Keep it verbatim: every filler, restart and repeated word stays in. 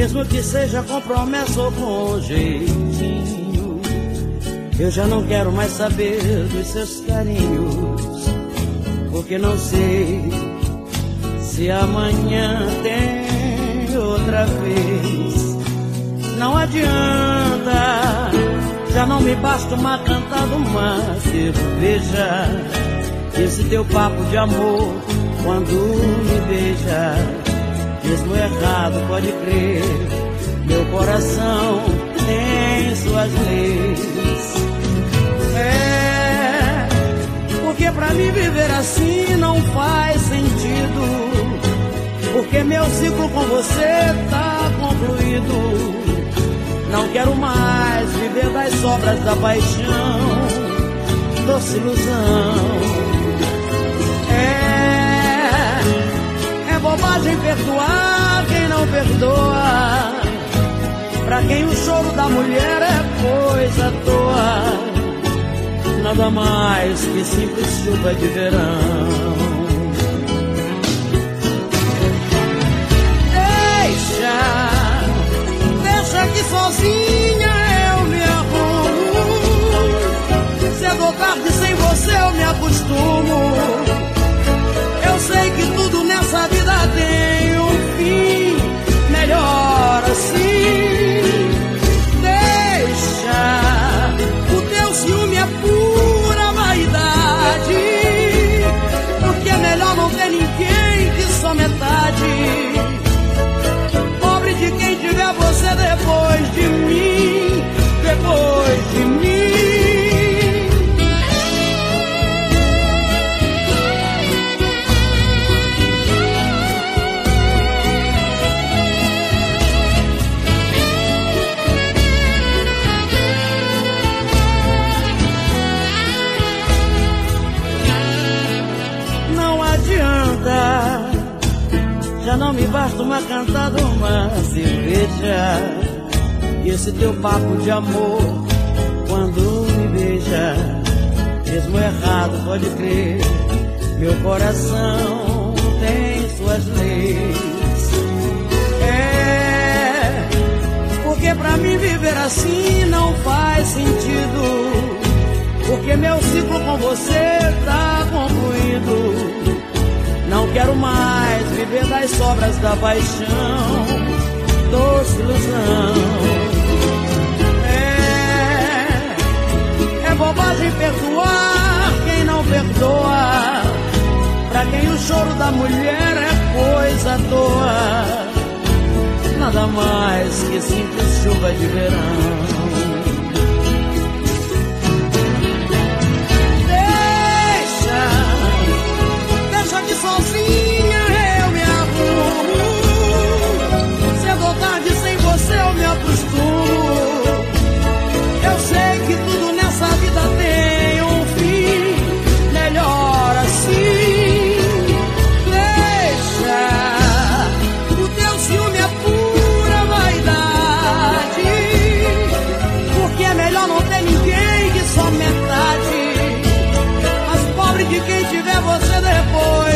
mesmo que seja com promessa ou com jeitinho. Eu já não quero mais saber dos seus carinhos, porque não sei se amanhã tem outra vez. Não adianta, já não me basta uma cantada, uma cerveja. Esse teu papo de amor quando me beija, mesmo errado, pode crer, meu coração tem suas leis. É, porque pra mim viver assim não faz sentido, porque meu ciclo com você tá concluído. Não quero mais viver das sobras da paixão, doce ilusão. É, é bobagem perdoar quem não perdoa, pra quem o choro da mulher é coisa à toa, nada mais que simples chuva de verão. Deixa, deixa que sozinha eu me arrumo, cedo ou tarde sem você eu me acostumo. Eu sei que tudo nessa vida tem um fim, melhor assim. Deixa, o teu ciúme é pura vaidade, porque é melhor não ter ninguém que só metade. Pobre de quem tiver você depois de mim, depois de mim. Já não me basta uma cantada, uma cerveja. E esse teu papo de amor quando me beija, mesmo errado, pode crer, meu coração tem suas leis. É, porque pra mim viver assim não faz sentido, porque meu ciclo com você tá concluído. Não quero mais viver das sobras da paixão, doce ilusão. É, é bobagem perdoar quem não perdoa, pra quem o choro da mulher é coisa à toa, nada mais que simples chuva de verão. Sozinha eu me arrumo, cedo ou tarde sem você eu me acostumo. Eu sei que tudo nessa vida tem um fim, melhor assim. Deixa, o teu ciúme é pura vaidade, porque é melhor não ter ninguém que só metade. Mas pobre de quem tiver você depois